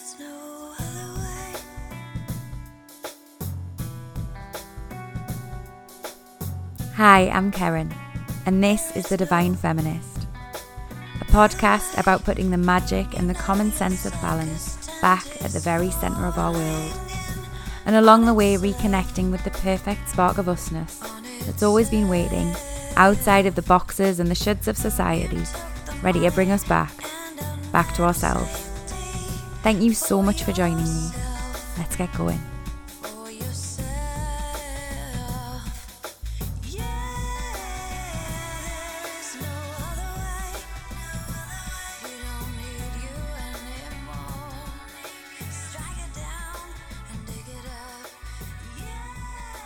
There's no other way. Hi, I'm Karen, and this is The Divine Feminist, a podcast about putting the magic and the common sense of balance back at the very centre of our world, and along the way reconnecting with the perfect spark of usness that's always been waiting outside of the boxes and the shoulds of society, ready to bring us back to ourselves. Thank you so much for joining me. Let's get going. For yourself. Yeah, there's no other way. We don't need you anymore. Strike it down and dig it up. Yeah,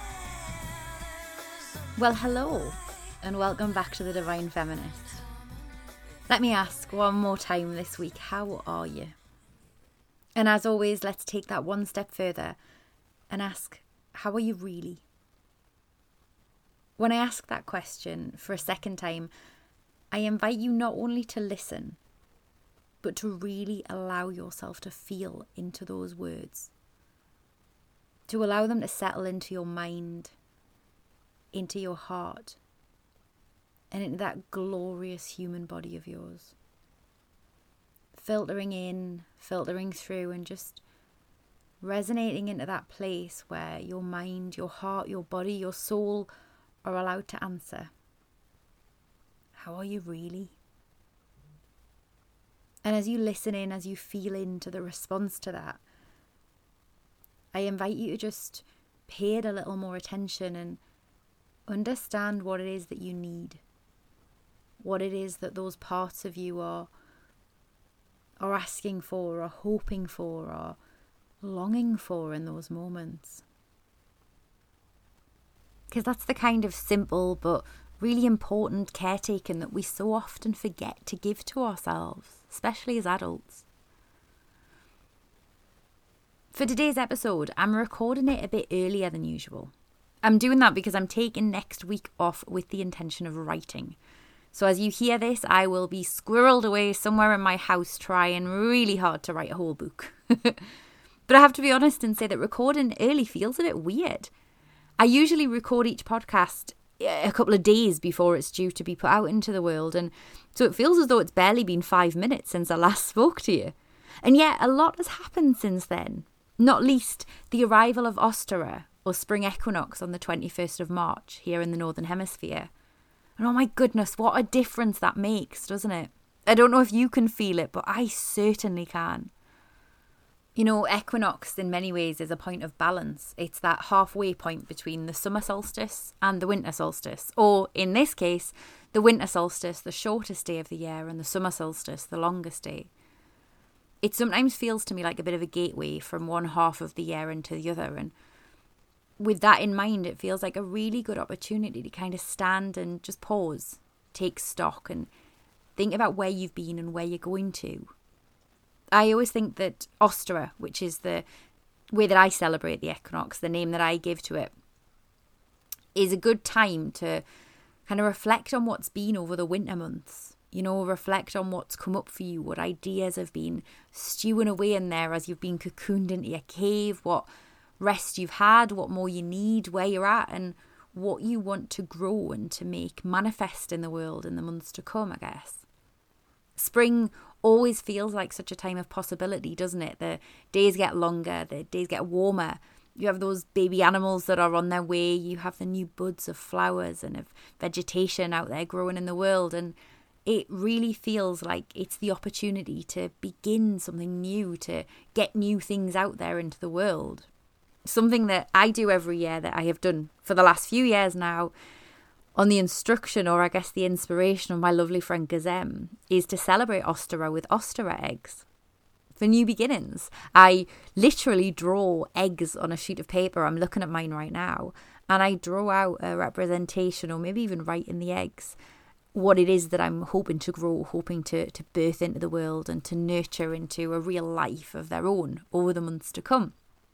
there's Well, hello, and welcome back to The Divine Feminist. Let me ask one more time this week, how are you? And as always, let's take that one step further and ask, how are you really? When I ask that question for a second time, I invite you not only to listen, but to really allow yourself to feel into those words. To allow them to settle into your mind, into your heart, and into that glorious human body of yours. Filtering in, filtering through, and just resonating into that place where your mind, your heart, your body, your soul are allowed to answer. How are you really? And as you listen in, as you feel into the response to that, I invite you to just pay it a little more attention and understand what it is that you need. What it is that those parts of you are asking for, or hoping for, or longing for in those moments. Because that's the kind of simple but really important caretaking that we so often forget to give to ourselves, especially as adults. For today's episode, I'm recording it a bit earlier than usual. I'm doing that because I'm taking next week off with the intention of writing. So as you hear this, I will be squirreled away somewhere in my house trying really hard to write a whole book. But I have to be honest and say that recording early feels a bit weird. I usually record each podcast a couple of days before it's due to be put out into the world, and so it feels as though it's barely been 5 minutes since I last spoke to you. And yet a lot has happened since then, not least the arrival of Ostara, or spring equinox, on the 21st of March here in the Northern Hemisphere. And oh my goodness, what a difference that makes, doesn't it? I don't know if you can feel it, but I certainly can. You know, equinox in many ways is a point of balance. It's that halfway point between the summer solstice and the winter solstice. Or in this case, the winter solstice, the shortest day of the year, and the summer solstice, the longest day. It sometimes feels to me like a bit of a gateway from one half of the year into the other, and with that in mind, it feels like a really good opportunity to kind of stand and just pause, take stock, and think about where you've been and where you're going to. I always think that Ostara, which is the way that I celebrate the equinox, the name that I give to it, is a good time to kind of reflect on what's been over the winter months. You know, reflect on what's come up for you, what ideas have been stewing away in there as you've been cocooned into your cave, what rest you've had, what more you need, where you're at, and what you want to grow and to make manifest in the world in the months to come, I guess. Spring always feels like such a time of possibility, doesn't it? The days get longer, the days get warmer. You have those baby animals that are on their way. You have the new buds of flowers and of vegetation out there growing in the world. And it really feels like it's the opportunity to begin something new, to get new things out there into the world. Something that I do every year, that I have done for the last few years now, on the instruction, or I guess the inspiration of my lovely friend Gazem, is to celebrate Ostara with Ostara eggs. For new beginnings, I literally draw eggs on a sheet of paper. I'm looking at mine right now, and I draw out a representation, or maybe even write in the eggs, what it is that I'm hoping to grow, hoping to birth into the world and to nurture into a real life of their own over the months to come.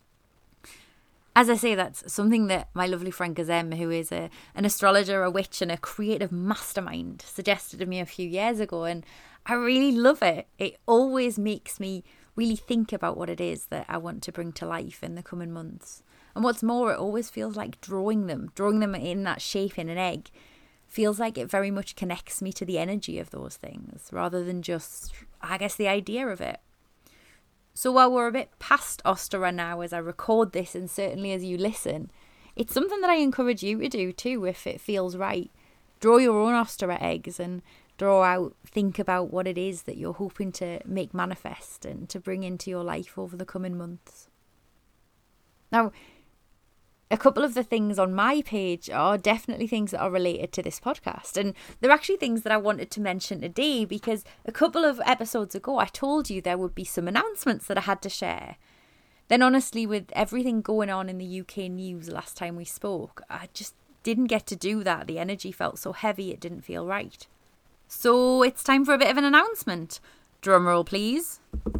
As I say, that's something that my lovely friend Gazem, who is an astrologer, a witch, and a creative mastermind, suggested to me a few years ago, and I really love it. It always makes me really think about what it is that I want to bring to life in the coming months. And what's more, it always feels like drawing them in that shape in an egg, feels like it very much connects me to the energy of those things rather than just, I guess, the idea of it. So while we're a bit past Ostara now as I record this, and certainly as you listen, it's something that I encourage you to do too if it feels right. Draw your own Ostara eggs and think about what it is that you're hoping to make manifest and to bring into your life over the coming months. Now, a couple of the things on my page are definitely things that are related to this podcast. And they're actually things that I wanted to mention today because a couple of episodes ago, I told you there would be some announcements that I had to share. Then honestly, with everything going on in the UK news last time we spoke, I just didn't get to do that. The energy felt so heavy, it didn't feel right. So it's time for a bit of an announcement. Drum roll, please.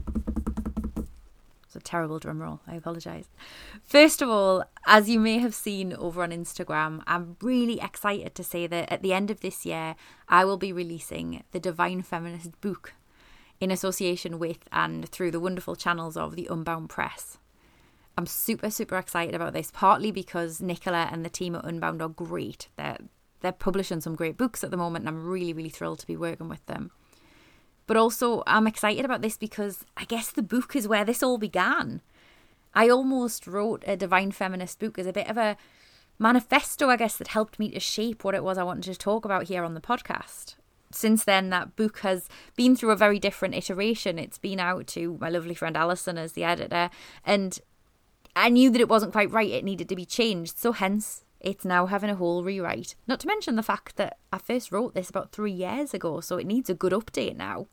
It's a terrible drum roll. I apologise. First of all, as you may have seen over on Instagram, I'm really excited to say that at the end of this year, I will be releasing the Divine Feminist book in association with and through the wonderful channels of the Unbound Press. I'm super, super excited about this, partly because Nicola and the team at Unbound are great. They're publishing some great books at the moment, and I'm really, really thrilled to be working with them. But also, I'm excited about this because I guess the book is where this all began. I almost wrote a Divine Feminist book as a bit of a manifesto, I guess, that helped me to shape what it was I wanted to talk about here on the podcast. Since then, that book has been through a very different iteration. It's been out to my lovely friend Alison as the editor, and I knew that it wasn't quite right. It needed to be changed. So hence, it's now having a whole rewrite. Not to mention the fact that I first wrote this about 3 years ago, so it needs a good update now.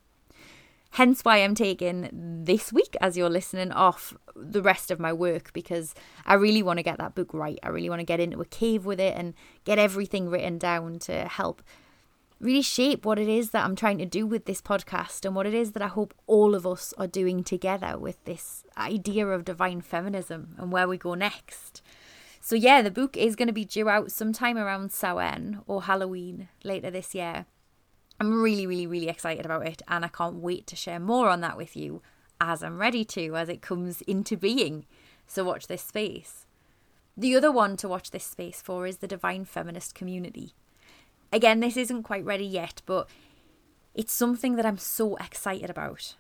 Hence why I'm taking this week, as you're listening, off the rest of my work, because I really want to get that book right. I really want to get into a cave with it and get everything written down to help really shape what it is that I'm trying to do with this podcast and what it is that I hope all of us are doing together with this idea of divine feminism and where we go next. So yeah, the book is going to be due out sometime around Samhain or Halloween later this year. I'm really, really, really excited about it, and I can't wait to share more on that with you as I'm ready to, as it comes into being. So watch this space. The other one to watch this space for is the Divine Feminist community. Again, this isn't quite ready yet, but it's something that I'm so excited about.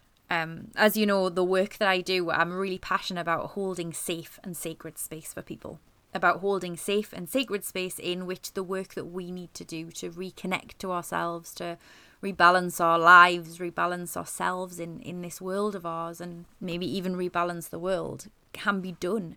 As you know, the work that I do, I'm really passionate about holding safe and sacred space for people. About holding safe and sacred space in which the work that we need to do to reconnect to ourselves, to rebalance our lives, rebalance ourselves in this world of ours, and maybe even rebalance the world, can be done.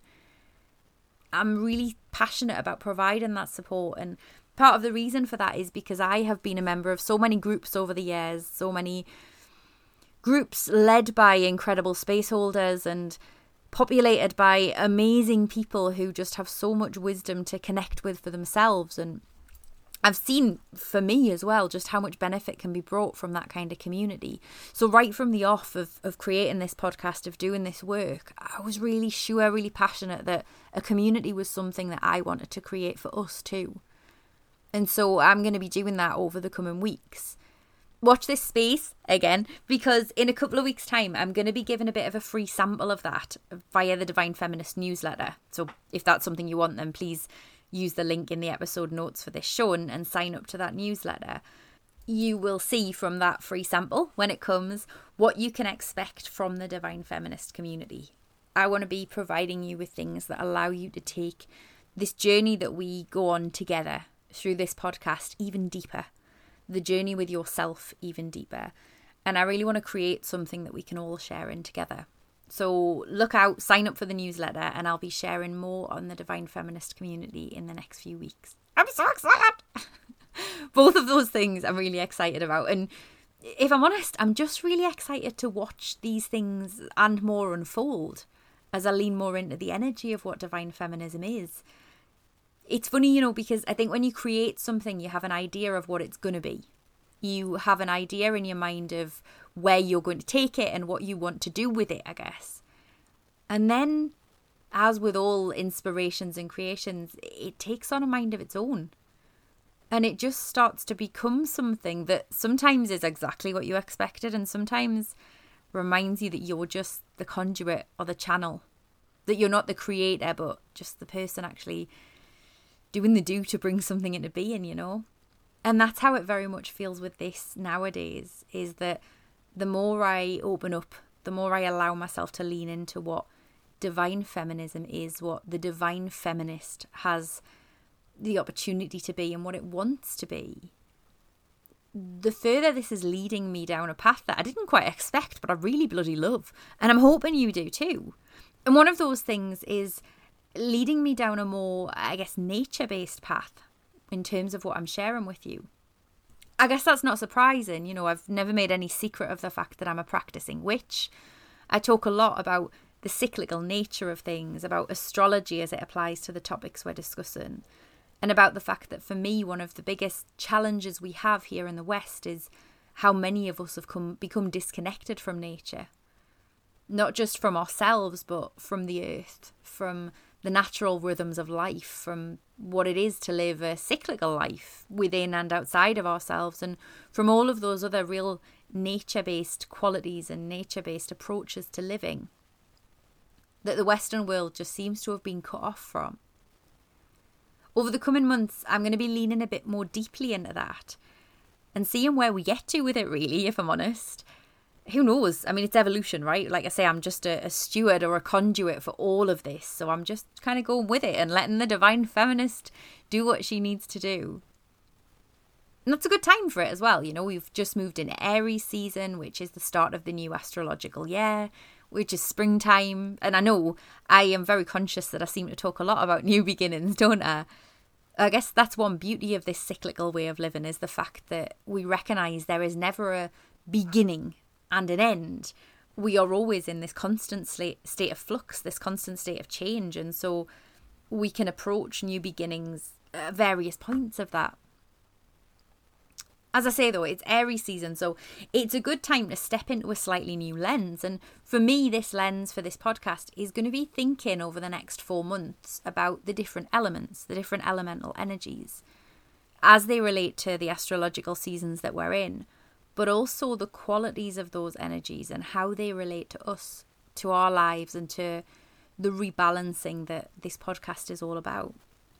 I'm really passionate about providing that support, and part of the reason for that is because I have been a member of so many groups over the years, so many groups led by incredible space holders and populated by amazing people who just have so much wisdom to connect with for themselves. And I've seen, for me as well, just how much benefit can be brought from that kind of community. So right from the off of creating this podcast, of doing this work, I was really sure, really passionate that a community was something that I wanted to create for us too. And so I'm going to be doing that over the coming weeks. Watch this space again, because in a couple of weeks' time, I'm going to be giving a bit of a free sample of that via the Divine Feminist newsletter. So if that's something you want, then please use the link in the episode notes for this show and sign up to that newsletter. You will see from that free sample, when it comes, what you can expect from the Divine Feminist community. I want to be providing you with things that allow you to take this journey that we go on together through this podcast even deeper. The journey with yourself even deeper. And I really want to create something that we can all share in together. So look out, sign up for the newsletter, and I'll be sharing more on the Divine Feminist community in the next few weeks. I'm so excited! Both of those things I'm really excited about. And if I'm honest, I'm just really excited to watch these things and more unfold as I lean more into the energy of what divine feminism is. It's funny, because I think when you create something, you have an idea of what it's going to be. You have an idea in your mind of where you're going to take it and what you want to do with it, I guess. And then, as with all inspirations and creations, it takes on a mind of its own. And it just starts to become something that sometimes is exactly what you expected, and sometimes reminds you that you're just the conduit or the channel, that you're not the creator, but just the person actually doing the do to bring something into being, you know? And that's how it very much feels with this nowadays, is that the more I open up, the more I allow myself to lean into what divine feminism is, what the divine feminist has the opportunity to be and what it wants to be, the further this is leading me down a path that I didn't quite expect, but I really bloody love. And I'm hoping you do too. And one of those things is leading me down a more, I guess, nature-based path in terms of what I'm sharing with you. I guess that's not surprising. You know, I've never made any secret of the fact that I'm a practicing witch. I talk a lot about the cyclical nature of things, about astrology as it applies to the topics we're discussing, and about the fact that for me, one of the biggest challenges we have here in the West is how many of us have become disconnected from nature. Not just from ourselves, but from the earth, from the natural rhythms of life, from what it is to live a cyclical life within and outside of ourselves, and from all of those other real nature-based qualities and nature-based approaches to living that the Western world just seems to have been cut off from. Over the coming months, I'm going to be leaning a bit more deeply into that and seeing where we get to with it, really, if I'm honest. Who knows? I mean, it's evolution, right? Like I say, I'm just a steward or a conduit for all of this. So I'm just kind of going with it and letting the divine feminist do what she needs to do. And that's a good time for it as well. You know, we've just moved into Aries season, which is the start of the new astrological year, which is springtime. And I know I am very conscious that I seem to talk a lot about new beginnings, don't I? I guess that's one beauty of this cyclical way of living, is the fact that we recognise there is never a beginning and an end. We are always in this constant state of flux, this constant state of change. And so we can approach new beginnings at various points of that. As I say, though, it's Aries season, so it's a good time to step into a slightly new lens. And for me, this lens for this podcast is going to be thinking over the next 4 months about the different elements, the different elemental energies, as they relate to the astrological seasons that we're in, but also the qualities of those energies and how they relate to us, to our lives, and to the rebalancing that this podcast is all about.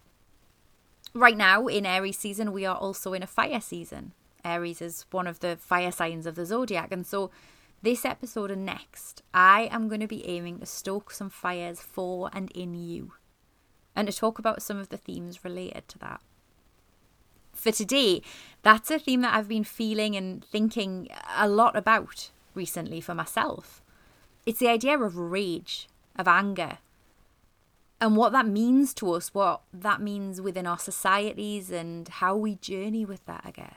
Right now, in Aries season, we are also in a fire season. Aries is one of the fire signs of the zodiac, and so this episode and next, I am going to be aiming to stoke some fires for and in you, and to talk about some of the themes related to that. For today, that's a theme that I've been feeling and thinking a lot about recently for myself. It's the idea of rage, of anger, and what that means to us, what that means within our societies, and how we journey with that, I guess.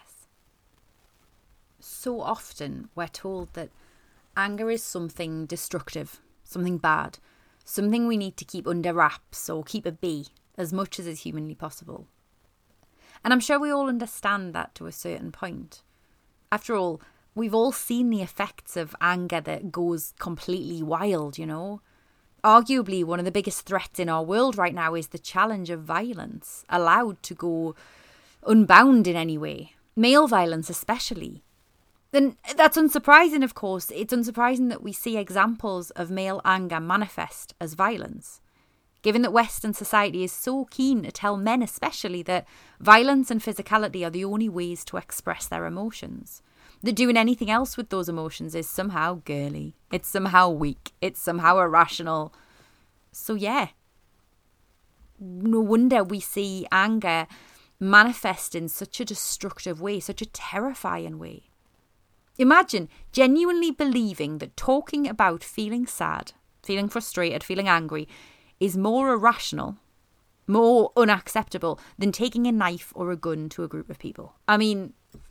So often we're told that anger is something destructive, something bad, something we need to keep under wraps or keep at bay as much as is humanly possible. And I'm sure we all understand that to a certain point. After all, we've all seen the effects of anger that goes completely wild, you know. Arguably, one of the biggest threats in our world right now is the challenge of violence, allowed to go unbound in any way. Male violence especially. And that's unsurprising, of course. It's unsurprising that we see examples of male anger manifest as violence, given that Western society is so keen to tell men especially that violence and physicality are the only ways to express their emotions. That doing anything else with those emotions is somehow girly, it's somehow weak, it's somehow irrational. So yeah, no wonder we see anger manifest in such a destructive way, such a terrifying way. Imagine genuinely believing that talking about feeling sad, feeling frustrated, feeling angry is more irrational, more unacceptable than taking a knife or a gun to a group of people. I mean,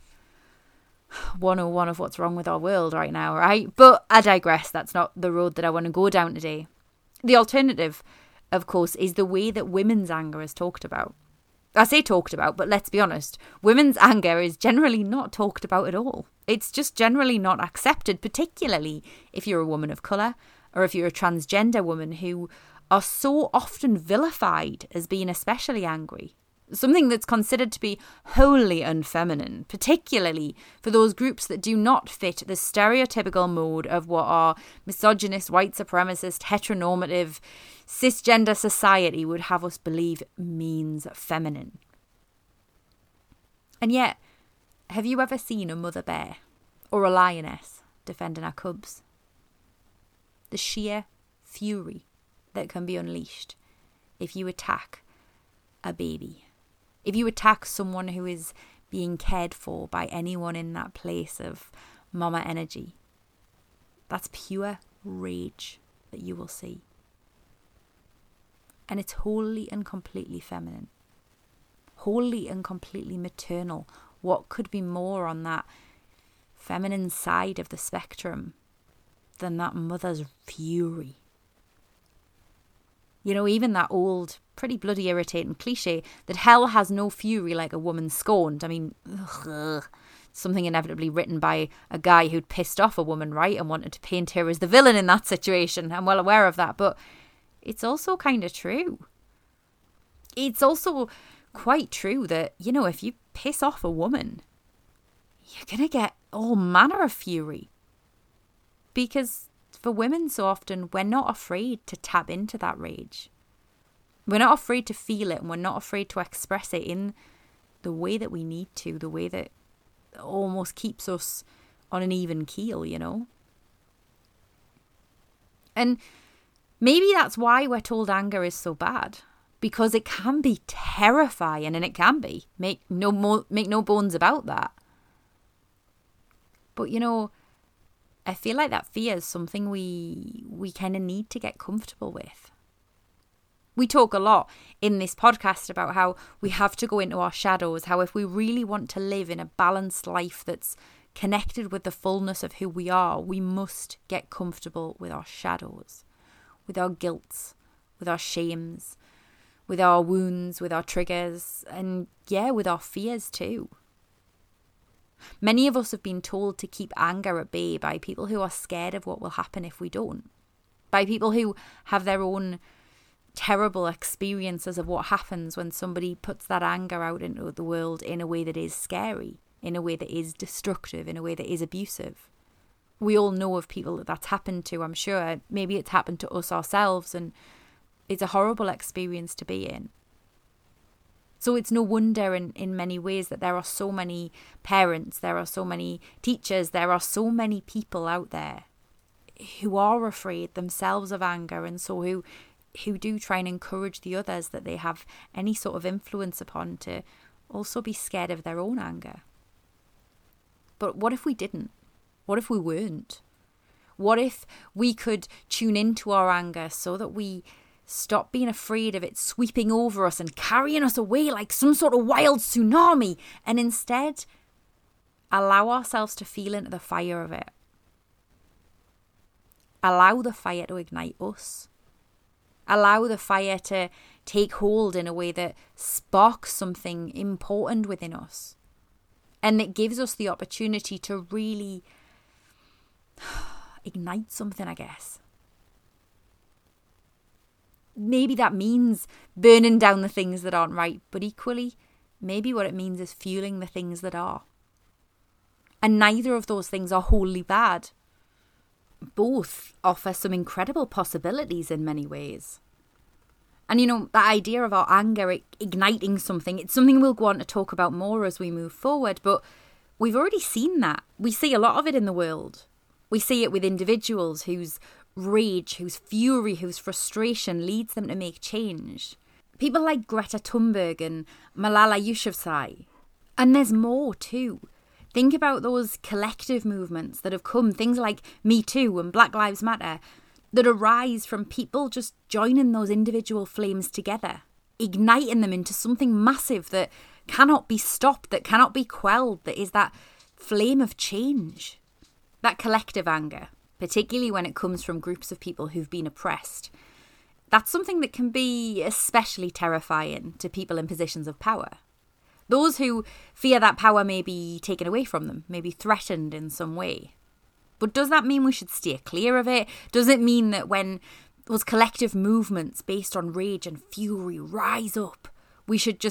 101 of what's wrong with our world right now, right? But I digress. That's not the road that I want to go down today. The alternative, of course, is the way that women's anger is talked about. I say talked about, but let's be honest, women's anger is generally not talked about at all. It's just generally not accepted, particularly if you're a woman of colour or if you're a transgender woman, who are so often vilified as being especially angry. something that's considered to be wholly unfeminine, particularly for those groups that do not fit the stereotypical mold of what our misogynist, white supremacist, heteronormative, cisgender society would have us believe means feminine. And yet, have you ever seen a mother bear or a lioness defending her cubs? The sheer fury that can be unleashed if you attack a baby. If you attack someone who is being cared for by anyone in that place of mama energy, that's pure rage that you will see. And it's wholly and completely feminine. Wholly and completely maternal. What could be more on that feminine side of the spectrum than that mother's fury? You know, even that old, pretty bloody irritating cliche that hell has no fury like a woman scorned. I mean, something inevitably written by a guy who'd pissed off a woman, right, and wanted to paint her as the villain in that situation. I'm well aware of that, but it's also kind of true. It's also quite true that, you know, if you piss off a woman, you're going to get all manner of fury. Because for women, so often, we're not afraid to tap into that rage. We're not afraid to feel it, and we're not afraid to express it in the way that we need to, the way that almost keeps us on an even keel, you know? And maybe that's why we're told anger is so bad. Because it can be terrifying, and it can be. Make no bones about that. But, you know, I feel like that fear is something we kind of need to get comfortable with. We talk a lot in this podcast about how we have to go into our shadows, how if we really want to live in a balanced life that's connected with the fullness of who we are, we must get comfortable with our shadows, with our guilts, with our shames, with our wounds, with our triggers, and yeah, with our fears too. Many of us have been told to keep anger at bay by people who are scared of what will happen if we don't. By people who have their own terrible experiences of what happens when somebody puts that anger out into the world in a way that is scary, in a way that is destructive, in a way that is abusive. We all know of people that that's happened to, I'm sure. Maybe it's happened to us ourselves, and it's a horrible experience to be in. So it's no wonder in many ways that there are so many parents, there are so many teachers, there are so many people out there who are afraid themselves of anger, and so who do try and encourage the others that they have any sort of influence upon to also be scared of their own anger. But what if we didn't? What if we weren't? What if we could tune into our anger so that we stop being afraid of it sweeping over us and carrying us away like some sort of wild tsunami, and instead allow ourselves to feel into the fire of it? Allow the fire to ignite us. Allow the fire to take hold in a way that sparks something important within us. And it gives us the opportunity to really ignite something, I guess. Maybe that means burning down the things that aren't right, but equally, maybe what it means is fueling the things that are. And neither of those things are wholly bad. Both offer some incredible possibilities in many ways. And you know, that idea of our anger igniting something, it's something we'll go on to talk about more as we move forward, but we've already seen that. We see a lot of it in the world. We see it with individuals whose rage, whose fury, whose frustration leads them to make change. People like Greta Thunberg and Malala Yousafzai. And there's more too. Think about those collective movements that have come, things like Me Too and Black Lives Matter, that arise from people just joining those individual flames together, igniting them into something massive that cannot be stopped, that cannot be quelled, that is that flame of change. That collective anger, particularly when it comes from groups of people who've been oppressed, that's something that can be especially terrifying to people in positions of power. Those who fear that power may be taken away from them, may be threatened in some way. But does that mean we should steer clear of it? Does it mean that when those collective movements based on rage and fury rise up, we should just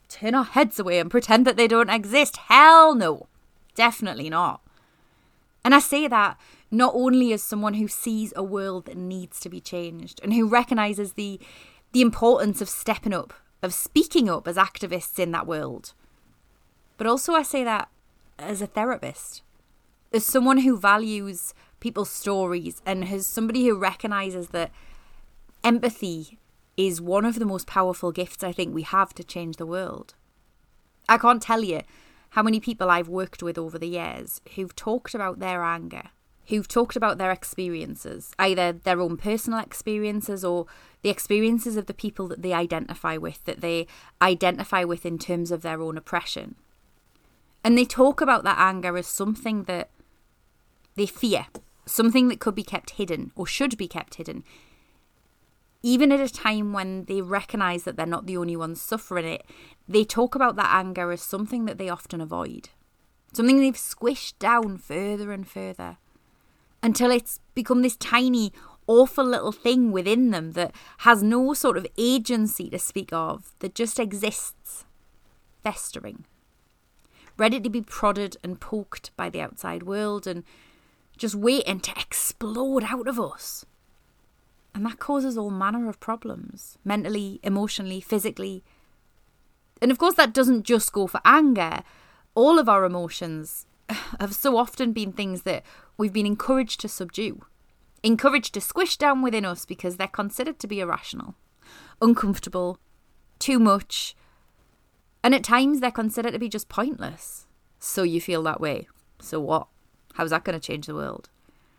turn our heads away and pretend that they don't exist. Hell no. Definitely not. And I say that not only as someone who sees a world that needs to be changed and who recognises the importance of stepping up, of speaking up as activists in that world, but also I say that as a therapist, as someone who values people's stories and as somebody who recognises that empathy is one of the most powerful gifts I think we have to change the world. I can't tell you how many people I've worked with over the years who've talked about their anger, who've talked about their experiences, either their own personal experiences or the experiences of the people that they identify with in terms of their own oppression. And they talk about that anger as something that they fear, something that could be kept hidden or should be kept hidden, even at a time when they recognise that they're not the only ones suffering it. They talk about that anger as something that they often avoid, something they've squished down further and further, until it's become this tiny, awful little thing within them that has no sort of agency to speak of, that just exists, festering, ready to be prodded and poked by the outside world and just waiting to explode out of us. And that causes all manner of problems, mentally, emotionally, physically. And of course that doesn't just go for anger. All of our emotions have so often been things that we've been encouraged to subdue, encouraged to squish down within us because they're considered to be irrational, uncomfortable, too much, and at times they're considered to be just pointless. So you feel that way. So what? How's that going to change the world?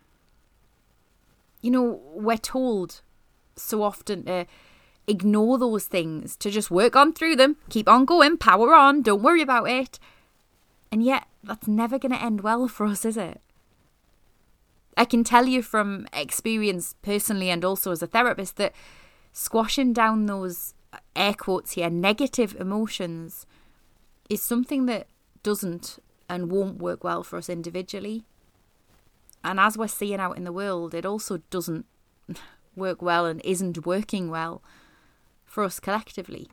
You know, we're told so often to ignore those things, to just work on through them, keep on going, power on, don't worry about it. And yet, that's never going to end well for us, is it? I can tell you from experience personally and also as a therapist that squashing down those, air quotes here, negative emotions is something that doesn't and won't work well for us individually. And as we're seeing out in the world, it also doesn't work well and isn't working well for us collectively.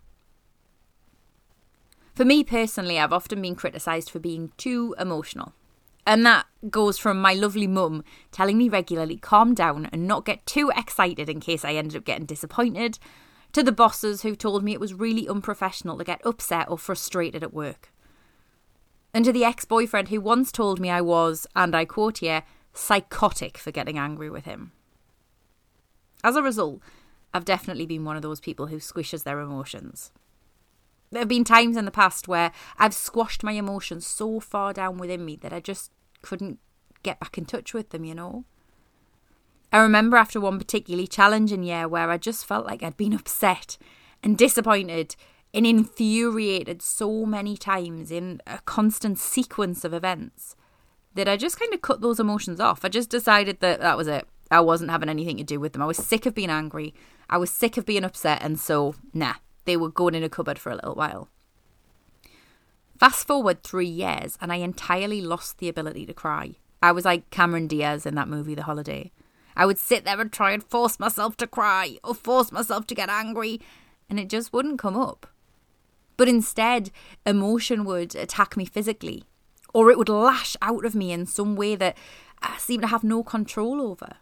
For me personally, I've often been criticised for being too emotional. And that goes from my lovely mum telling me regularly, calm down and not get too excited in case I ended up getting disappointed, to the bosses who told me it was really unprofessional to get upset or frustrated at work. And to the ex-boyfriend who once told me I was, and I quote here, psychotic for getting angry with him. As a result, I've definitely been one of those people who squishes their emotions. There have been times in the past where I've squashed my emotions so far down within me that I just couldn't get back in touch with them, you know. I remember after one particularly challenging year where I just felt like I'd been upset and disappointed and infuriated so many times in a constant sequence of events that I just kind of cut those emotions off. I just decided that that was it. I wasn't having anything to do with them. I was sick of being angry. I was sick of being upset. And so, they were going in a cupboard for a little while. Fast forward 3 years and I entirely lost the ability to cry. I was like Cameron Diaz in that movie, The Holiday. I would sit there and try and force myself to cry or force myself to get angry, and it just wouldn't come up. But instead, emotion would attack me physically, or it would lash out of me in some way that I seemed to have no control over.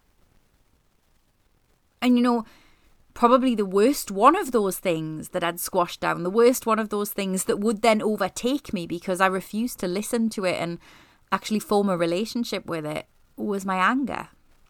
And you know, probably the worst one of those things that I'd squashed down, the worst one of those things that would then overtake me because I refused to listen to it and actually form a relationship with it, was my anger.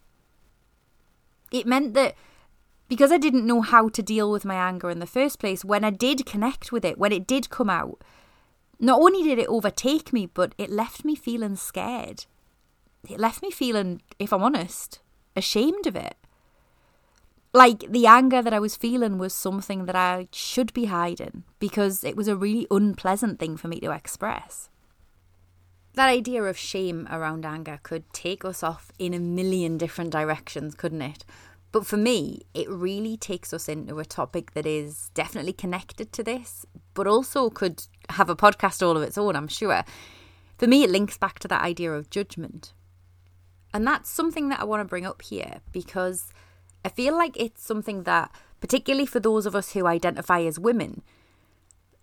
It meant that because I didn't know how to deal with my anger in the first place, when I did connect with it, when it did come out, not only did it overtake me, but it left me feeling scared. It left me feeling, if I'm honest, ashamed of it. Like the anger that I was feeling was something that I should be hiding because it was a really unpleasant thing for me to express. That idea of shame around anger could take us off in a million different directions, couldn't it? But for me, it really takes us into a topic that is definitely connected to this, but also could have a podcast all of its own, I'm sure. For me, it links back to that idea of judgment. And that's something that I want to bring up here because I feel like it's something that, particularly for those of us who identify as women,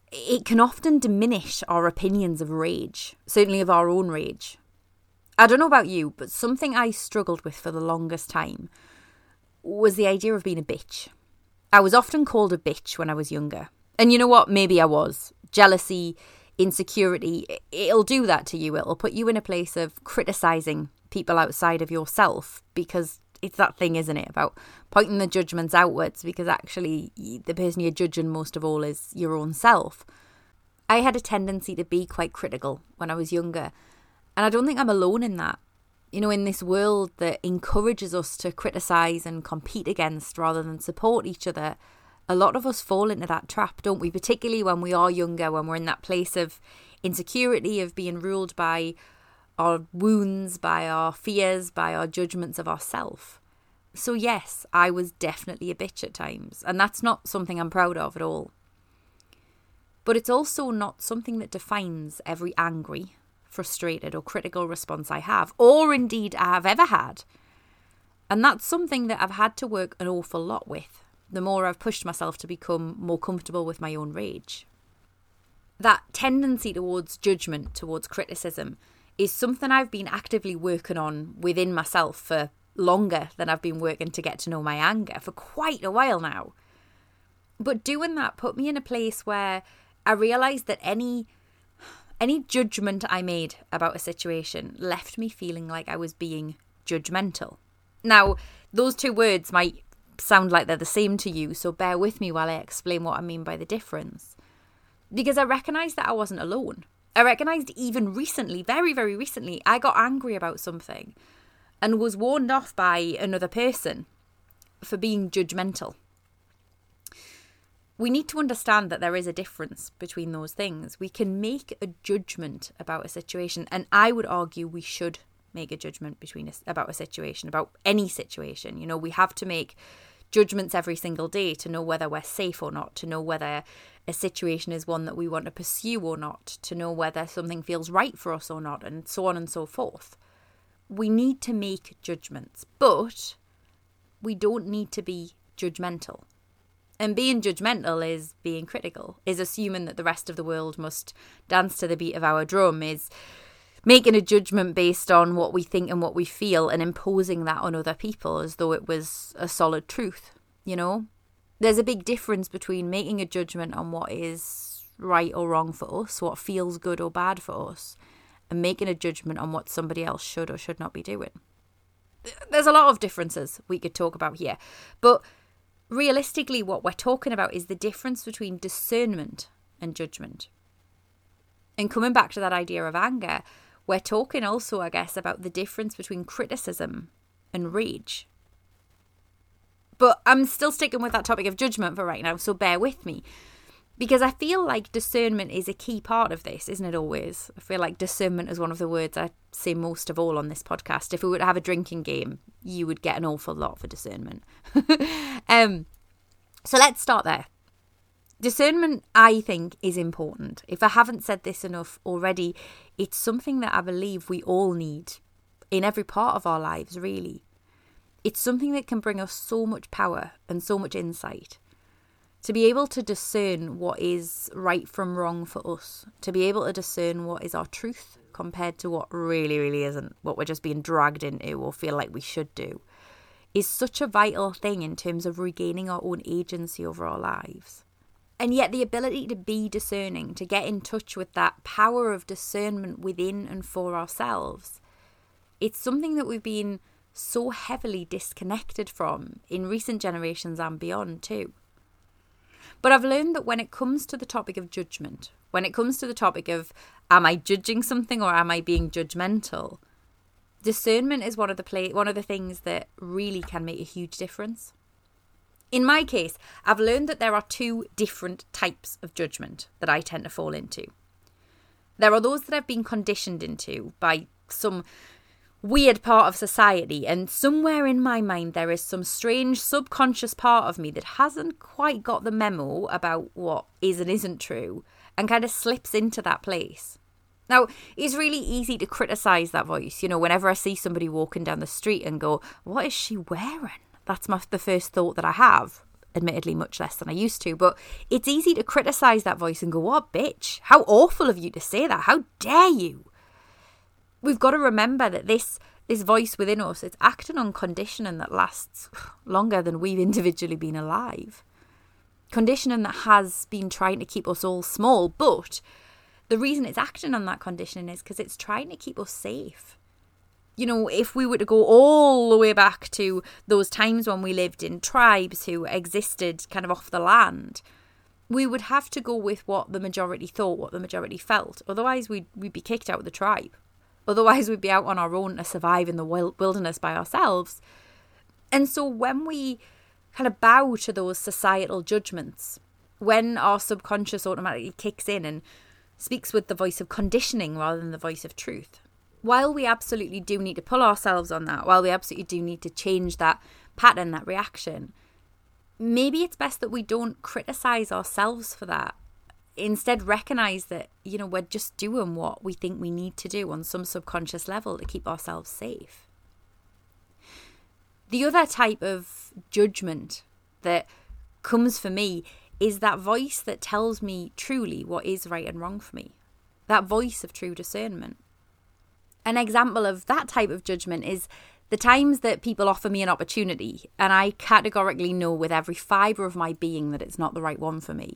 it can often diminish our opinions of rage, certainly of our own rage. I don't know about you, but something I struggled with for the longest time was the idea of being a bitch. I was often called a bitch when I was younger. And you know what? Maybe I was. Jealousy, insecurity, it'll do that to you. It'll put you in a place of criticising people outside of yourself, because it's that thing, isn't it, about pointing the judgments outwards, because actually the person you're judging most of all is your own self. I had a tendency to be quite critical when I was younger, and I don't think I'm alone in that. You know, in this world that encourages us to criticise and compete against rather than support each other, a lot of us fall into that trap, don't we? Particularly when we are younger, when we're in that place of insecurity, of being ruled by our wounds, by our fears, by our judgments of ourselves. So yes, I was definitely a bitch at times, and that's not something I'm proud of at all. But it's also not something that defines every angry, frustrated or critical response I have, or indeed I have ever had. And that's something that I've had to work an awful lot with, the more I've pushed myself to become more comfortable with my own rage. That tendency towards judgment, towards criticism, is something I've been actively working on within myself for longer than I've been working to get to know my anger, for quite a while now. But doing that put me in a place where I realised that any judgment I made about a situation left me feeling like I was being judgmental. Now, those two words might sound like they're the same to you, so bear with me while I explain what I mean by the difference. Because I recognised that I wasn't alone. I recognised even recently, very, very recently, I got angry about something and was warned off by another person for being judgmental. We need to understand that there is a difference between those things. We can make a judgment about a situation, and I would argue we should make a judgment about a situation, about any situation. You know, we have to make judgments every single day to know whether we're safe or not, to know whether a situation is one that we want to pursue or not, to know whether something feels right for us or not, and so on and so forth. We need to make judgments, but we don't need to be judgmental. And being judgmental is being critical, is assuming that the rest of the world must dance to the beat of our drum, is making a judgment based on what we think and what we feel and imposing that on other people as though it was a solid truth, you know? There's a big difference between making a judgment on what is right or wrong for us, what feels good or bad for us, and making a judgment on what somebody else should or should not be doing. There's a lot of differences we could talk about here, but realistically what we're talking about is the difference between discernment and judgment. And coming back to that idea of anger, we're talking also, I guess, about the difference between criticism and rage. But I'm still sticking with that topic of judgment for right now, so bear with me. Because I feel like discernment is a key part of this, isn't it always? I feel like discernment is one of the words I say most of all on this podcast. If we were to have a drinking game, you would get an awful lot for discernment. So let's start there. Discernment, I think, is important. If I haven't said this enough already, it's something that I believe we all need in every part of our lives, really. It's something that can bring us so much power and so much insight. To be able to discern what is right from wrong for us. To be able to discern what is our truth compared to what really, really isn't. What we're just being dragged into or feel like we should do. Is such a vital thing in terms of regaining our own agency over our lives. And yet the ability to be discerning, to get in touch with that power of discernment within and for ourselves, it's something that we've been so heavily disconnected from in recent generations and beyond too. But I've learned that when it comes to the topic of judgment, when it comes to the topic of am I judging something or am I being judgmental, discernment is one of the things that really can make a huge difference. In my case, I've learned that there are two different types of judgment that I tend to fall into. There are those that I've been conditioned into by some weird part of society, and somewhere in my mind there is some strange subconscious part of me that hasn't quite got the memo about what is and isn't true and kind of slips into that place. Now, it's really easy to criticise that voice. You know, whenever I see somebody walking down the street and go, what is she wearing? That's the first thought that I have. admittedly much less than I used to, but it's easy to criticise that voice and go, what bitch? How awful of you to say that. How dare you? We've got to remember that this voice within us, it's acting on conditioning that lasts longer than we've individually been alive. Conditioning that has been trying to keep us all small, but the reason it's acting on that conditioning is because it's trying to keep us safe. You know, if we were to go all the way back to those times when we lived in tribes who existed kind of off the land, we would have to go with what the majority thought, what the majority felt. Otherwise, we'd be kicked out of the tribe. Otherwise, we'd be out on our own to survive in the wilderness by ourselves. And so when we kind of bow to those societal judgments, when our subconscious automatically kicks in and speaks with the voice of conditioning rather than the voice of truth, while we absolutely do need to pull ourselves on that, while we absolutely do need to change that pattern, that reaction, maybe it's best that we don't criticize ourselves for that. Instead, recognize that, you know, we're just doing what we think we need to do on some subconscious level to keep ourselves safe. The other type of judgment that comes for me is that voice that tells me truly what is right and wrong for me. That voice of true discernment. An example of that type of judgment is the times that people offer me an opportunity and I categorically know with every fibre of my being that it's not the right one for me.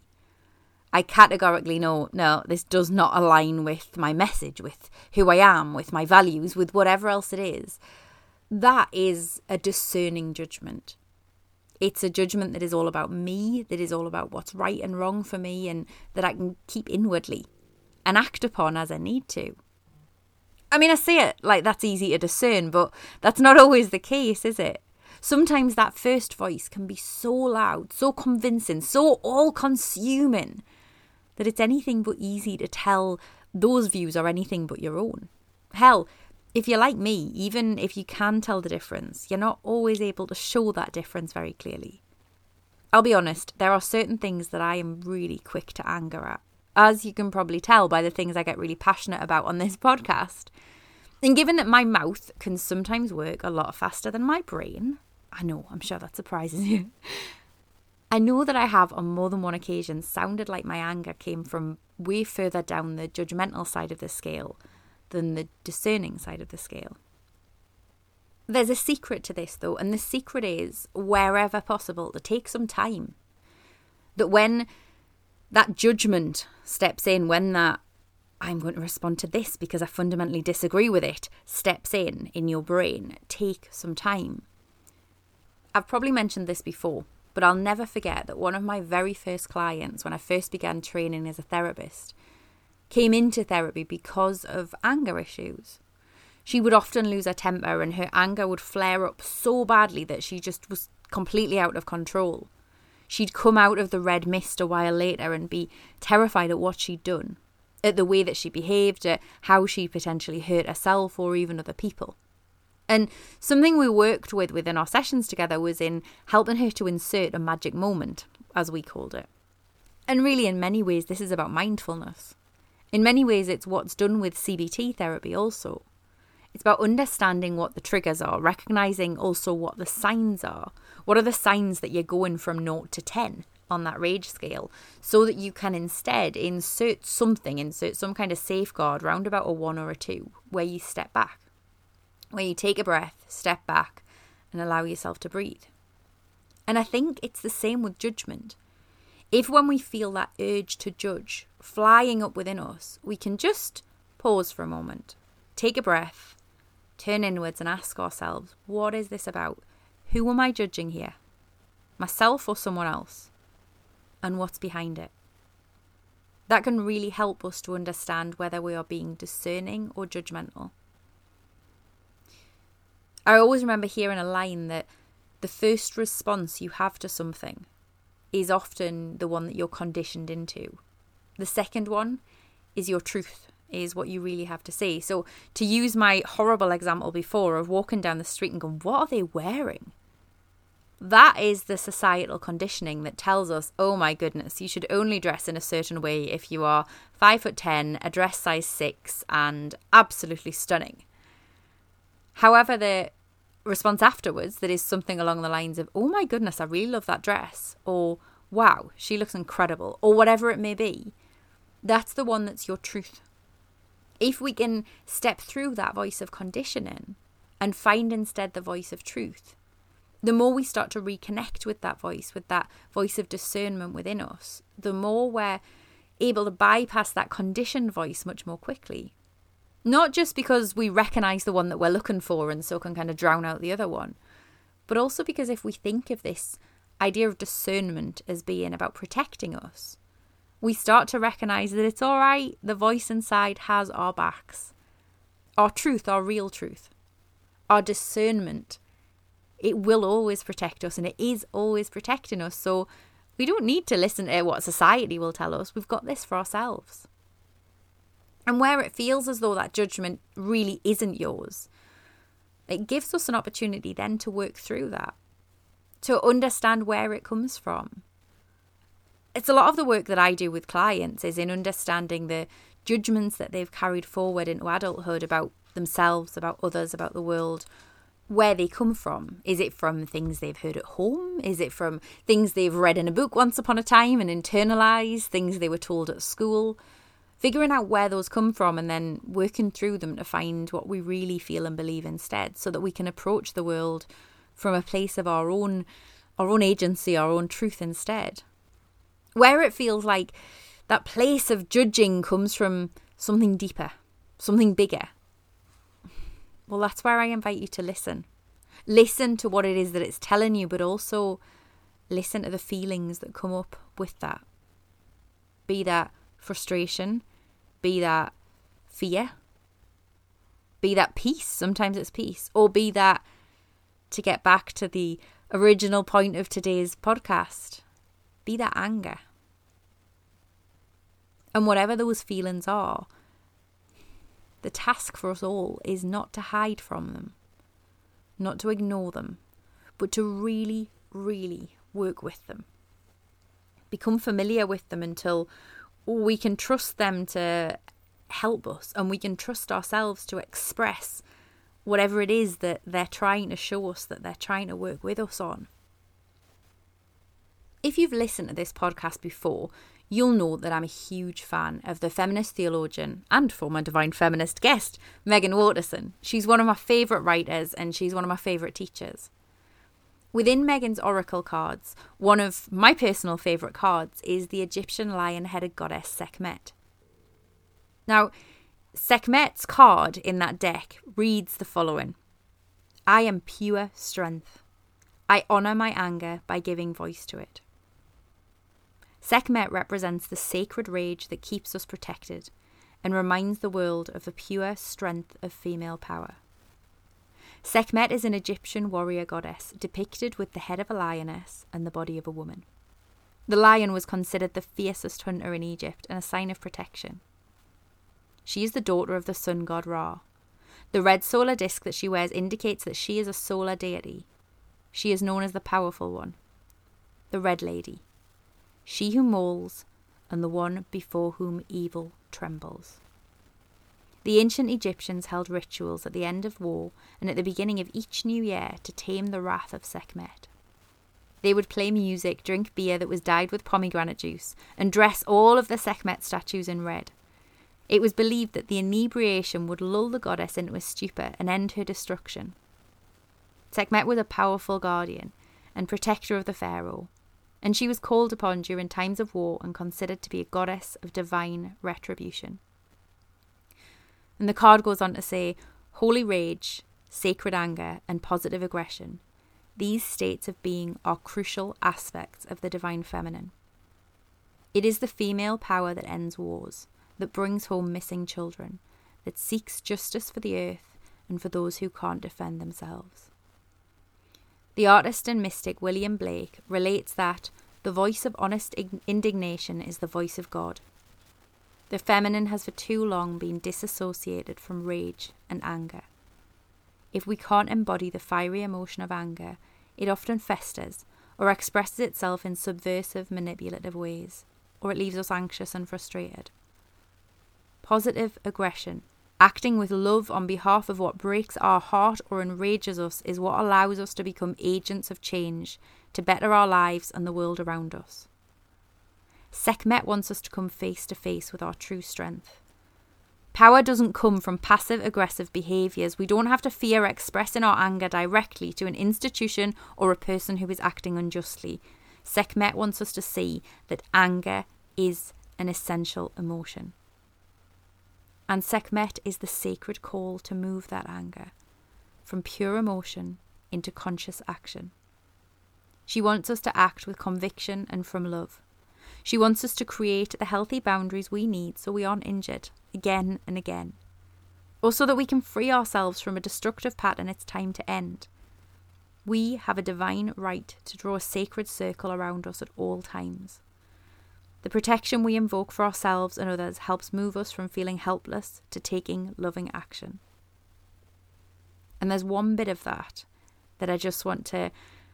I categorically know, no, this does not align with my message, with who I am, with my values, with whatever else it is. That is a discerning judgment. It's a judgment that is all about me, that is all about what's right and wrong for me, and that I can keep inwardly and act upon as I need to. I mean, I say it like that's easy to discern, but that's not always the case, is it? Sometimes that first voice can be so loud, so convincing, so all-consuming that it's anything but easy to tell those views are anything but your own. Hell, if you're like me, even if you can tell the difference, you're not always able to show that difference very clearly. I'll be honest, there are certain things that I am really quick to anger at, as you can probably tell by the things I get really passionate about on this podcast. And given that my mouth can sometimes work a lot faster than my brain, I know, I'm sure that surprises you. I know that I have on more than one occasion sounded like my anger came from way further down the judgmental side of the scale than the discerning side of the scale. There's a secret to this though, and the secret is, wherever possible, to take some time. That when that judgment steps in, when that I'm going to respond to this because I fundamentally disagree with it steps in your brain, take some time. I've probably mentioned this before, but I'll never forget that one of my very first clients, when I first began training as a therapist, came into therapy because of anger issues. She would often lose her temper and her anger would flare up so badly that she just was completely out of control. She'd come out of the red mist a while later and be terrified at what she'd done, at the way that she behaved, at how she potentially hurt herself or even other people. And something we worked with within our sessions together was in helping her to insert a magic moment, as we called it. And really, in many ways, this is about mindfulness. In many ways, it's what's done with CBT therapy also. It's about understanding what the triggers are, recognising also what the signs are. What are the signs that you're going from 0 to 10 on that rage scale, so that you can instead insert some kind of safeguard round about a 1 or a 2, where you step back, where you take a breath, step back, and allow yourself to breathe. And I think it's the same with judgment. If when we feel that urge to judge flying up within us, we can just pause for a moment, take a breath, turn inwards and ask ourselves, what is this about? Who am I judging here? Myself or someone else? And what's behind it? That can really help us to understand whether we are being discerning or judgmental. I always remember hearing a line that the first response you have to something is often the one that you're conditioned into. The second one is your truth, is what you really have to say. So to use my horrible example before of walking down the street and going, what are they wearing? That is the societal conditioning that tells us, oh my goodness, you should only dress in a certain way if you are 5'10", a dress size 6, and absolutely stunning. However, the response afterwards that is something along the lines of, oh my goodness, I really love that dress, or wow, she looks incredible, or whatever it may be, that's the one that's your truth. If we can step through that voice of conditioning and find instead the voice of truth, the more we start to reconnect with that voice of discernment within us, the more we're able to bypass that conditioned voice much more quickly. Not just because we recognize the one that we're looking for and so can kind of drown out the other one, but also because if we think of this idea of discernment as being about protecting us, we start to recognize that it's all right, the voice inside has our backs. Our truth, our real truth, our discernment, it will always protect us, and it is always protecting us. So we don't need to listen to what society will tell us. We've got this for ourselves. And where it feels as though that judgment really isn't yours, it gives us an opportunity then to work through that, to understand where it comes from. It's a lot of the work that I do with clients is in understanding the judgments that they've carried forward into adulthood about themselves, about others, about the world, where they come from. Is it from things they've heard at home? Is it from things they've read in a book once upon a time and internalized, things they were told at school? Figuring out where those come from and then working through them to find what we really feel and believe instead, so that we can approach the world from a place of our own agency, our own truth instead. Where it feels like that place of judging comes from something deeper, something bigger. Well, that's where I invite you to listen. Listen to what it is that it's telling you, but also listen to the feelings that come up with that. Be that frustration, be that fear, be that peace, sometimes it's peace, or be that, to get back to the original point of today's podcast, be that anger. And whatever those feelings are, the task for us all is not to hide from them, not to ignore them, but to really, really work with them. Become familiar with them until we can trust them to help us, and we can trust ourselves to express whatever it is that they're trying to show us, that they're trying to work with us on. If you've listened to this podcast before, you'll know that I'm a huge fan of the feminist theologian and former Divine Feminist guest, Meggan Watterson. She's one of my favourite writers and she's one of my favourite teachers. Within Meggan's oracle cards, one of my personal favourite cards is the Egyptian lion-headed goddess Sekhmet. Now, Sekhmet's card in that deck reads the following: I am pure strength. I honour my anger by giving voice to it. Sekhmet represents the sacred rage that keeps us protected and reminds the world of the pure strength of female power. Sekhmet is an Egyptian warrior goddess depicted with the head of a lioness and the body of a woman. The lion was considered the fiercest hunter in Egypt and a sign of protection. She is the daughter of the sun god Ra. The red solar disc that she wears indicates that she is a solar deity. She is known as the powerful one, the Red Lady, she who mauls, and the one before whom evil trembles. The ancient Egyptians held rituals at the end of war and at the beginning of each new year to tame the wrath of Sekhmet. They would play music, drink beer that was dyed with pomegranate juice, and dress all of the Sekhmet statues in red. It was believed that the inebriation would lull the goddess into a stupor and end her destruction. Sekhmet was a powerful guardian and protector of the pharaoh, and she was called upon during times of war and considered to be a goddess of divine retribution. And the card goes on to say, holy rage, sacred anger, and positive aggression, these states of being are crucial aspects of the divine feminine. It is the female power that ends wars, that brings home missing children, that seeks justice for the earth and for those who can't defend themselves. The artist and mystic William Blake relates that the voice of honest indignation is the voice of God. The feminine has for too long been disassociated from rage and anger. If we can't embody the fiery emotion of anger, it often festers or expresses itself in subversive, manipulative ways, or it leaves us anxious and frustrated. Positive aggression Acting with love on behalf of what breaks our heart or enrages us is what allows us to become agents of change, to better our lives and the world around us. Sekhmet wants us to come face to face with our true strength. Power doesn't come from passive-aggressive behaviours. We don't have to fear expressing our anger directly to an institution or a person who is acting unjustly. Sekhmet wants us to see that anger is an essential emotion. And Sekhmet is the sacred call to move that anger from pure emotion into conscious action. She wants us to act with conviction and from love. She wants us to create the healthy boundaries we need so we aren't injured again and again, or so that we can free ourselves from a destructive pattern it's time to end. We have a divine right to draw a sacred circle around us at all times. The protection we invoke for ourselves and others helps move us from feeling helpless to taking loving action. And there's one bit of that I just want to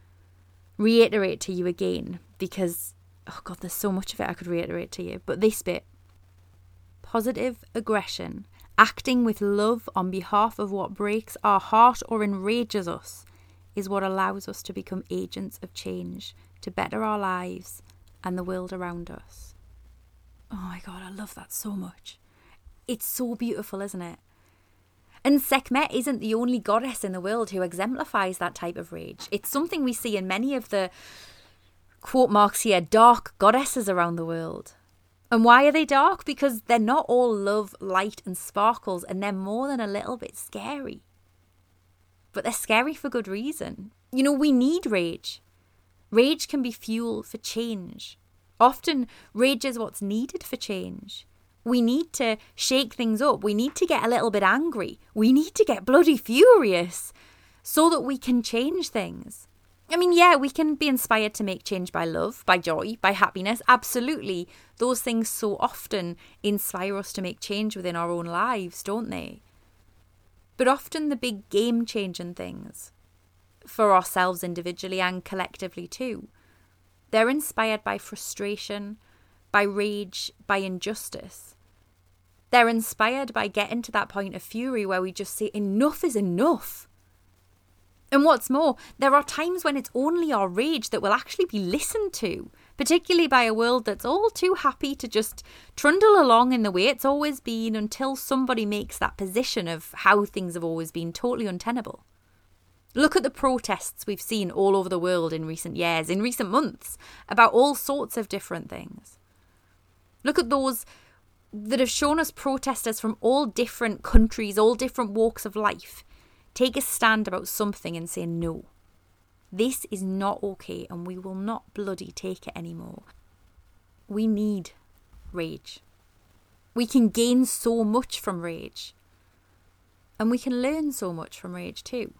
reiterate to you again, because, oh God, there's so much of it I could reiterate to you. But this bit, positive aggression, acting with love on behalf of what breaks our heart or enrages us, is what allows us to become agents of change, to better our lives and the world around us. Oh my God, I love that so much. It's so beautiful, isn't it? And Sekhmet isn't the only goddess in the world who exemplifies that type of rage. It's something we see in many of the, quote marks here, dark goddesses around the world. And why are they dark? Because they're not all love, light and sparkles, and they're more than a little bit scary. But they're scary for good reason. You know, we need rage. Rage can be fuel for change. Often, rage is what's needed for change. We need to shake things up. We need to get a little bit angry. We need to get bloody furious so that we can change things. I mean, yeah, we can be inspired to make change by love, by joy, by happiness. Absolutely. Those things so often inspire us to make change within our own lives, don't they? But often the big game-changing things, for ourselves individually and collectively too, they're inspired by frustration, by rage, by injustice. They're inspired by getting to that point of fury where we just say enough is enough. And what's more, there are times when it's only our rage that will actually be listened to, particularly by a world that's all too happy to just trundle along in the way it's always been until somebody makes that position of how things have always been totally untenable. Look at the protests we've seen all over the world in recent years, in recent months, about all sorts of different things. Look at those that have shown us protesters from all different countries, all different walks of life, take a stand about something and say, no, this is not okay and we will not bloody take it anymore. We need rage. We can gain so much from rage. And we can learn so much from rage too.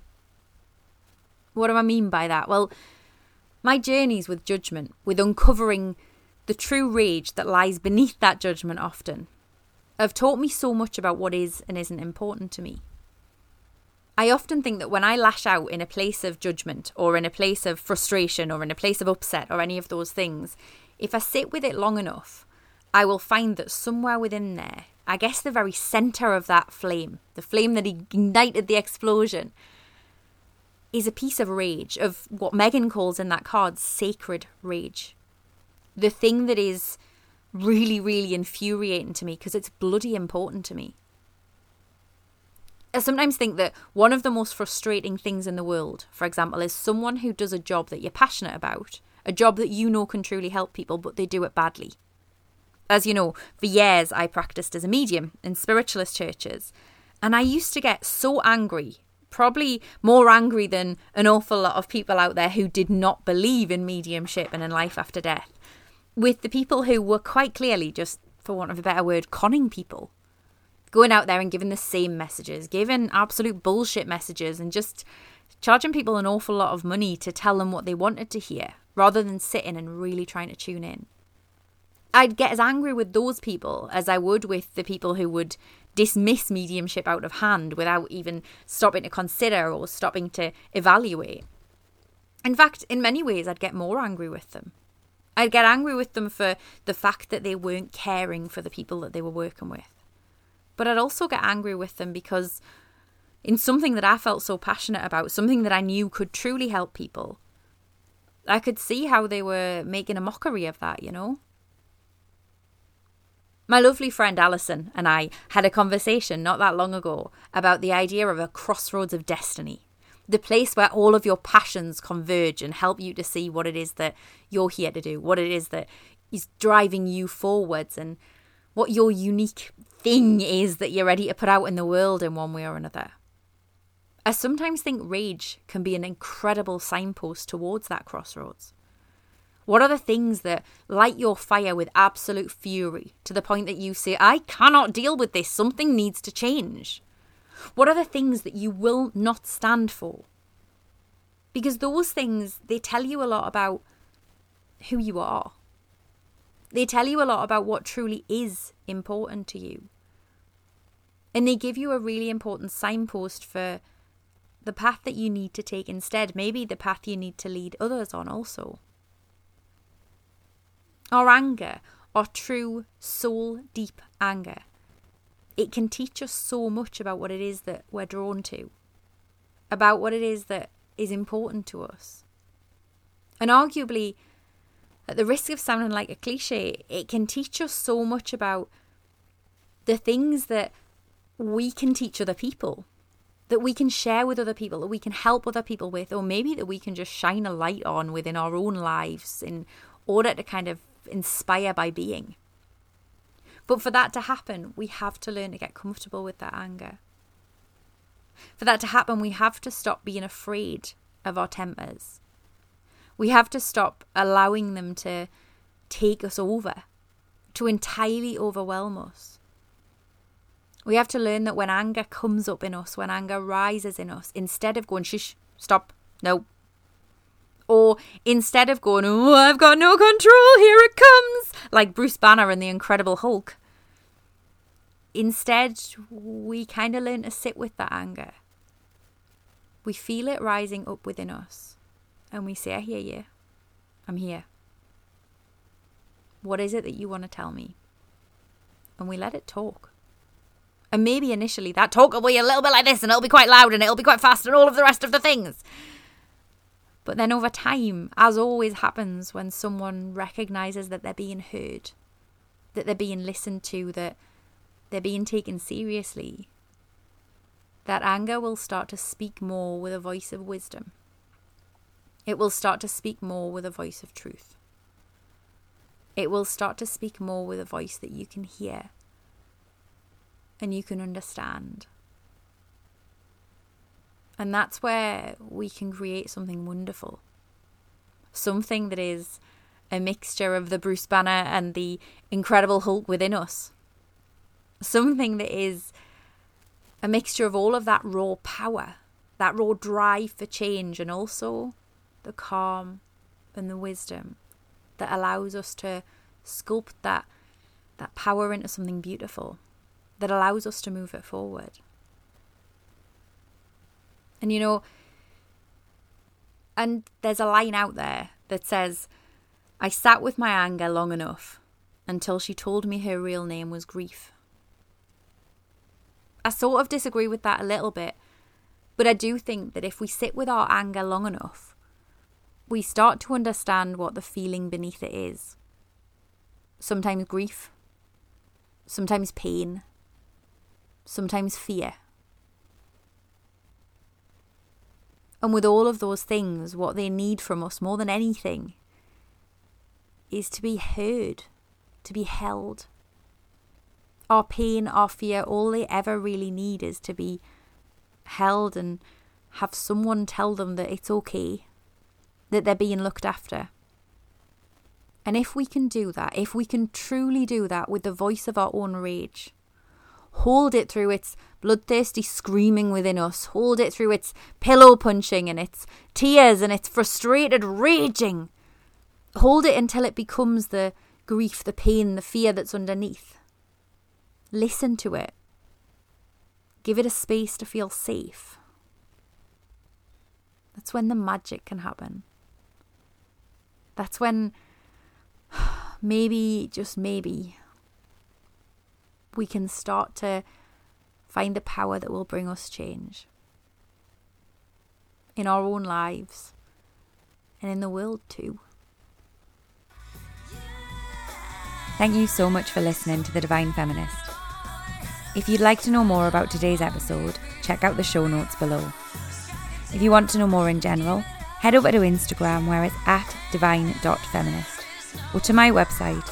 What do I mean by that? Well, my journeys with judgment, with uncovering the true rage that lies beneath that judgment often, have taught me so much about what is and isn't important to me. I often think that when I lash out in a place of judgment or in a place of frustration or in a place of upset or any of those things, if I sit with it long enough, I will find that somewhere within there, I guess the very centre of that flame, the flame that ignited the explosion, is a piece of rage, of what Megan calls in that card, sacred rage. The thing that is really, really infuriating to me because it's bloody important to me. I sometimes think that one of the most frustrating things in the world, for example, is someone who does a job that you're passionate about, a job that you know can truly help people, but they do it badly. As you know, for years I practiced as a medium in spiritualist churches, and I used to get so angry, probably more angry than an awful lot of people out there who did not believe in mediumship and in life after death, with the people who were quite clearly just, for want of a better word, conning people. Going out there and giving the same messages, giving absolute bullshit messages and just charging people an awful lot of money to tell them what they wanted to hear, rather than sitting and really trying to tune in. I'd get as angry with those people as I would with the people who would dismiss mediumship out of hand without even stopping to consider or stopping to evaluate. In fact, in many ways, I'd get more angry with them. I'd get angry with them for the fact that they weren't caring for the people that they were working with. But I'd also get angry with them because in something that I felt so passionate about, something that I knew could truly help people, I could see how they were making a mockery of that, you know? My lovely friend Alison and I had a conversation not that long ago about the idea of a crossroads of destiny, the place where all of your passions converge and help you to see what it is that you're here to do, what it is that is driving you forwards, and what your unique thing is that you're ready to put out in the world in one way or another. I sometimes think rage can be an incredible signpost towards that crossroads. What are the things that light your fire with absolute fury to the point that you say, I cannot deal with this, something needs to change? What are the things that you will not stand for? Because those things, they tell you a lot about who you are. They tell you a lot about what truly is important to you. And they give you a really important signpost for the path that you need to take instead, maybe the path you need to lead others on also. Our anger, our true soul deep anger, it can teach us so much about what it is that we're drawn to, about what it is that is important to us. And arguably, at the risk of sounding like a cliche, it can teach us so much about the things that we can teach other people, that we can share with other people, that we can help other people with, or maybe that we can just shine a light on within our own lives in order to kind of inspire by being. But for that to happen, we have to learn to get comfortable with that anger. For that to happen, we have to stop being afraid of our tempers. We have to stop allowing them to take us over, to entirely overwhelm us. We have to learn that when anger comes up in us, when anger rises in us, instead of going, shush, stop, no. Or instead of going, oh, I've got no control, here it comes, like Bruce Banner in The Incredible Hulk. Instead, we kind of learn to sit with that anger. We feel it rising up within us. And we say, I hear you. I'm here. What is it that you want to tell me? And we let it talk. And maybe initially that talk will be a little bit like this, and it'll be quite loud, and it'll be quite fast, and all of the rest of the things. But then over time, as always happens when someone recognises that they're being heard, that they're being listened to, that they're being taken seriously, that anger will start to speak more with a voice of wisdom. It will start to speak more with a voice of truth. It will start to speak more with a voice that you can hear and you can understand. And that's where we can create something wonderful. Something that is a mixture of the Bruce Banner and the Incredible Hulk within us. Something that is a mixture of all of that raw power, that raw drive for change, and also the calm and the wisdom that allows us to sculpt that power into something beautiful, that allows us to move it forward. And you know, and there's a line out there that says, I sat with my anger long enough until she told me her real name was grief. I sort of disagree with that a little bit, but I do think that if we sit with our anger long enough, we start to understand what the feeling beneath it is. Sometimes grief, sometimes pain, sometimes fear. And with all of those things, what they need from us more than anything is to be heard, to be held. Our pain, our fear, all they ever really need is to be held and have someone tell them that it's okay, that they're being looked after. And if we can do that, if we can truly do that with the voice of our own rage, hold it through its bloodthirsty screaming within us, hold it through its pillow punching and its tears and its frustrated raging, hold it until it becomes the grief, the pain, the fear that's underneath. Listen to it. Give it a space to feel safe. That's when the magic can happen. That's when maybe, just maybe, we can start to find the power that will bring us change in our own lives and in the world too. Thank you so much for listening to The Divine Feminist. If you'd like to know more about today's episode, check out the show notes below. If you want to know more in general, head over to Instagram where it's @divine.feminist or to my website,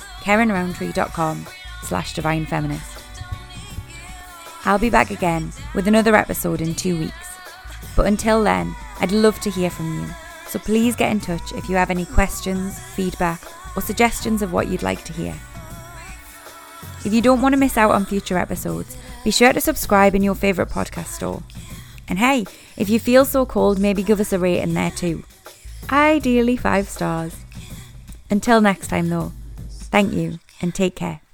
karenroundtree.com/divinefeminist. I'll be back again with another episode in 2 weeks. But until then, I'd love to hear from you. So please get in touch if you have any questions, feedback, or suggestions of what you'd like to hear. If you don't want to miss out on future episodes, be sure to subscribe in your favourite podcast store. And hey, if you feel so cold, maybe give us a rating there too. Ideally 5 stars. Until next time though, thank you and take care.